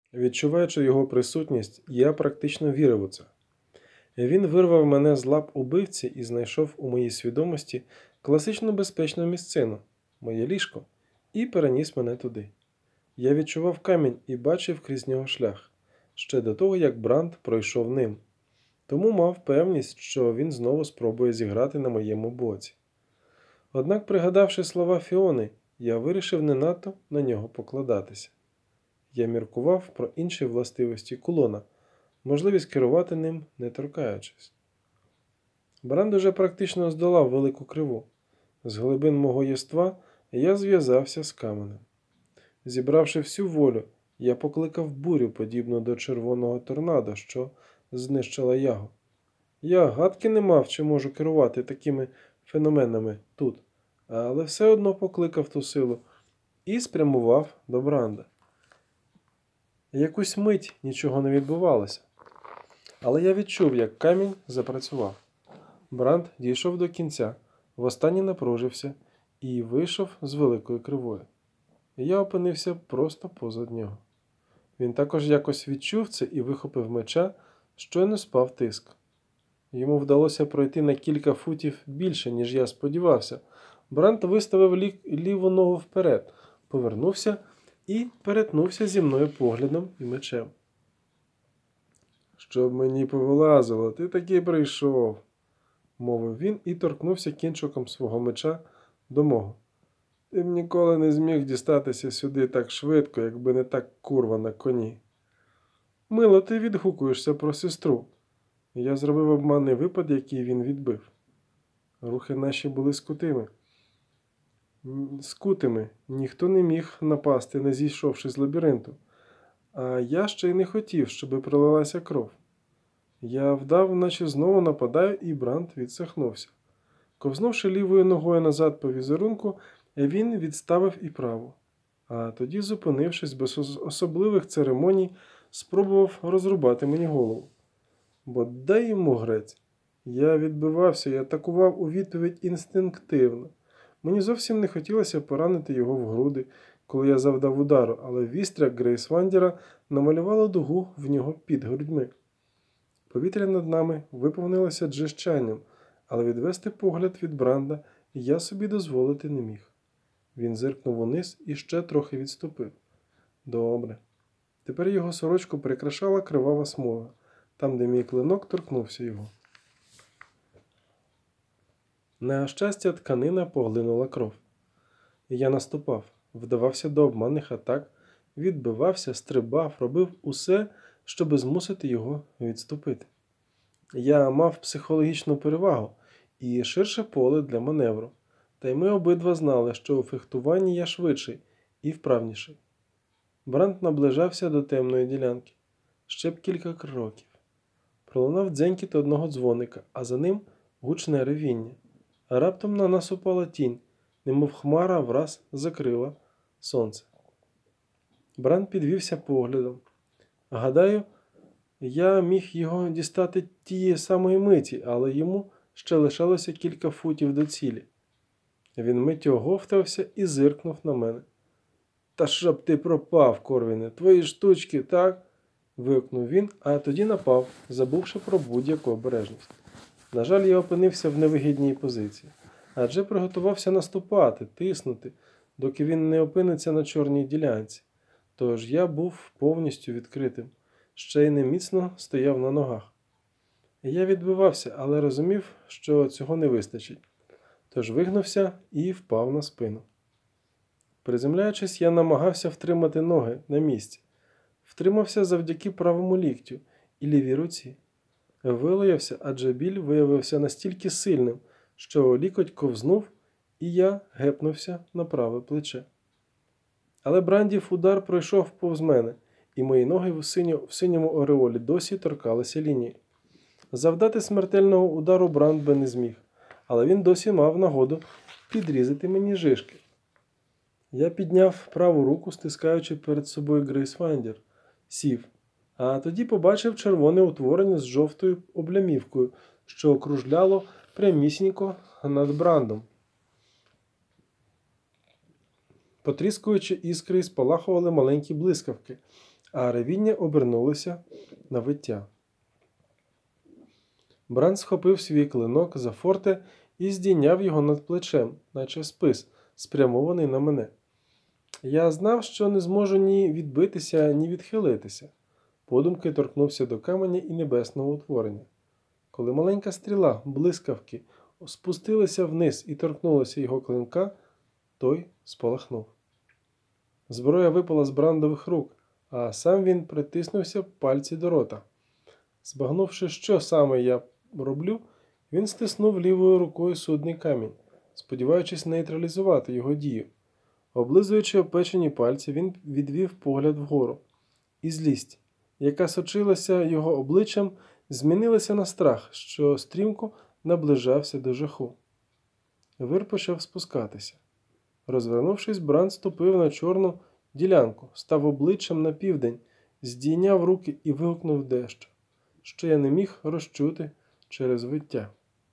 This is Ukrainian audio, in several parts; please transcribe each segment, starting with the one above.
Відчуваючи його присутність, я практично вірив у це. Він вирвав мене з лап убивці і знайшов у моїй свідомості класичну безпечну місцину, моє ліжко, і переніс мене туди. Я відчував камінь і бачив крізь нього шлях, ще до того, як Бранд пройшов ним. Тому мав певність, що він знову спробує зіграти на моєму боці. Однак, пригадавши слова Фіони, я вирішив не надто на нього покладатися. Я міркував про інші властивості кулона, можливість керувати ним, не торкаючись. Бранд уже практично здолав велику криву. З глибин мого єства я зв'язався з каменем. Зібравши всю волю, я покликав бурю, подібну до червоного торнадо, що знищила Ягу. Я гадки не мав, чи можу керувати такими феноменами тут, але все одно покликав ту силу і спрямував до Бранда. Якусь мить нічого не відбувалося, але я відчув, як камінь запрацював. Бранд дійшов до кінця, востаннє напружився і вийшов з великою кривою. Я опинився просто позад нього. Він також якось відчув це і вихопив меча, щойно спав тиск. Йому вдалося пройти на кілька футів більше, ніж я сподівався. Бранд виставив ліву ногу вперед, повернувся і перетнувся зі мною поглядом і мечем. «Щоб мені повилазило, ти таки прийшов», – мовив він і торкнувся кінчиком свого меча до мого. «Ти б ніколи не зміг дістатися сюди так швидко, якби не так курва на коні. Мило ти відгукуєшся про сестру». Я зробив обманний випад, який він відбив. Рухи наші були скутими. Ніхто не міг напасти, не зійшовши з лабіринту. А я ще й не хотів, щоби пролилася кров. Я вдав, наче знову нападаю, і Бранд відсахнувся. Ковзнувши лівою ногою назад по візерунку, він відставив і праву. А тоді, зупинившись без особливих церемоній, спробував розрубати мені голову. Бо дай йому грець. Я відбивався і атакував у відповідь інстинктивно. Мені зовсім не хотілося поранити його в груди, коли я завдав удару, але вістря Грейсвандера намалювало дугу в нього під грудьми. Повітря над нами виповнилося джищанням, але відвести погляд від Бранда я собі дозволити не міг. Він зиркнув униз і ще трохи відступив. Добре. Тепер його сорочку прикрашала кривава смуга, там, де мій клинок торкнувся його. На щастя, тканина поглинула кров. Я наступав, вдавався до обманних атак, відбивався, стрибав, робив усе, щоби змусити його відступити. Я мав психологічну перевагу і ширше поле для маневру, та й ми обидва знали, що у фехтуванні я швидший і вправніший. Бранд наближався до темної ділянки. Ще б кілька кроків. Пролунав дзенькіт одного дзвоника, а за ним гучне ревіння. Раптом на нас упала тінь, немов хмара враз закрила сонце. Бранд підвівся поглядом. Гадаю, я міг його дістати тієї самої миті, але йому ще лишалося кілька футів до цілі. Він миттю оговтався і зиркнув на мене. «Та щоб ти пропав, Корвіне, твої штучки, так?» – вигукнув він, а тоді напав, забувши про будь-яку обережність. На жаль, я опинився в невигідній позиції, адже приготувався наступати, тиснути, доки він не опиниться на чорній ділянці. Тож я був повністю відкритим, ще й неміцно стояв на ногах. Я відбивався, але розумів, що цього не вистачить. Тож вигнувся і впав на спину. Приземляючись, я намагався втримати ноги на місці. Втримався завдяки правому ліктю і лівій руці. Вилаявся, адже біль виявився настільки сильним, що лікоть ковзнув, і я гепнувся на праве плече. Але Брандів удар пройшов повз мене, і мої ноги в синьому ореолі досі торкалися лінії. Завдати смертельного удару Бранд би не зміг, але він досі мав нагоду підрізати мені жишки. Я підняв праву руку, стискаючи перед собою Грейсвандер, сів, а тоді побачив червоне утворення з жовтою облямівкою, що окружляло прямісінько над Брандом. Потріскуючи іскри, спалахували маленькі блискавки, а ревіння обернулося на виття. Бран схопив свій клинок за форте і здійняв його над плечем, наче спис, спрямований на мене. Я знав, що не зможу ні відбитися, ні відхилитися. Подумки торкнувся до каменя і небесного утворення. Коли маленька стріла, блискавки, спустилася вниз і торкнулася його клинка, той спалахнув. Зброя випала з Брандових рук, а сам він притиснувся пальці до рота. Збагнувши, що саме я роблю, він стиснув лівою рукою судний камінь, сподіваючись нейтралізувати його дію. Облизуючи опечені пальці, він відвів погляд вгору. І злість, яка сочилася його обличчям, змінилася на страх, що стрімко наближався до жаху. Вир почав спускатися. Розвернувшись, Бран ступив на чорну ділянку, став обличчям на південь, здійняв руки і вигукнув дещо, що я не міг розчути через виття.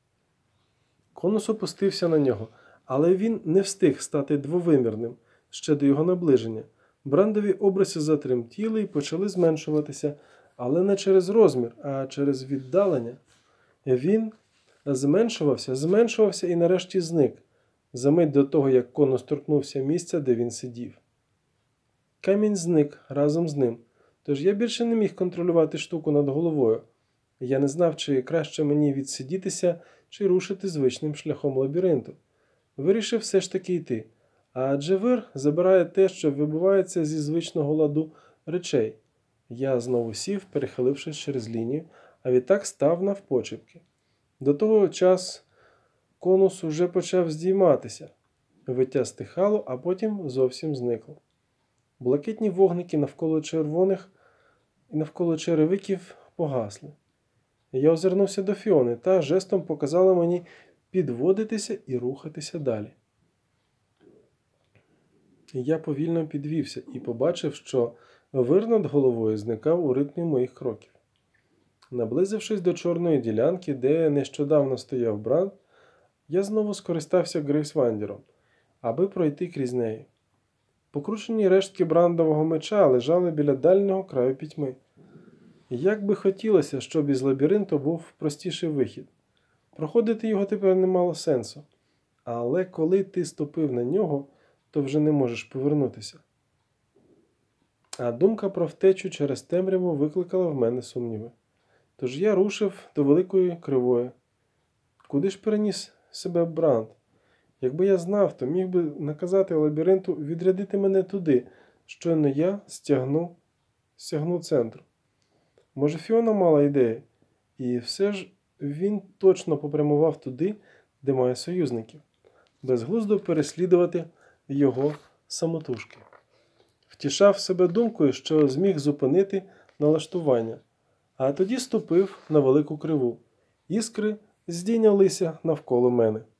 Конус опустився на нього, але він не встиг стати двовимірним ще до його наближення. Брандові обриси затремтіли і почали зменшуватися, але не через розмір, а через віддалення. Він зменшувався і нарешті зник, за мить до того, як конус торкнувся місця, де він сидів. Камінь зник разом з ним, тож я більше не міг контролювати штуку над головою. Я не знав, чи краще мені відсидітися, чи рушити звичним шляхом лабіринту. Вирішив все ж таки йти, адже вир забирає те, що вибивається зі звичного ладу речей. Я знову сів, перехилившись через лінію, а відтак став навпочепки. До того часу конус уже почав здійматися. Виття стихало, а потім зовсім зникло. Блакитні вогники навколо червоних і навколо черевиків погасли. Я озирнувся до Фіони та жестом показала мені підводитися і рухатися далі. Я повільно підвівся і побачив, що вир над головою зникав у ритмі моїх кроків. Наблизившись до чорної ділянки, де нещодавно стояв Бран, я знову скористався Грейсвандером, аби пройти крізь неї. Покручені рештки брандового меча лежали біля дальнього краю пітьми. Як би хотілося, щоб із лабіринту був простіший вихід. Проходити його тепер не мало сенсу. Але коли ти ступив на нього, то вже не можеш повернутися. А думка про втечу через темряву викликала в мене сумніви. Тож я рушив до великої кривої. Куди ж переніс себе Бранд? Якби я знав, то міг би наказати лабіринту відрядити мене туди, щойно я стягну центру. Може, Фіона мала ідею, і все ж він точно попрямував туди, де має союзників, безглуздо переслідувати його самотужки. Втішав себе думкою, що зміг зупинити налаштування, а тоді ступив на велику криву. Іскри здійнялися навколо мене.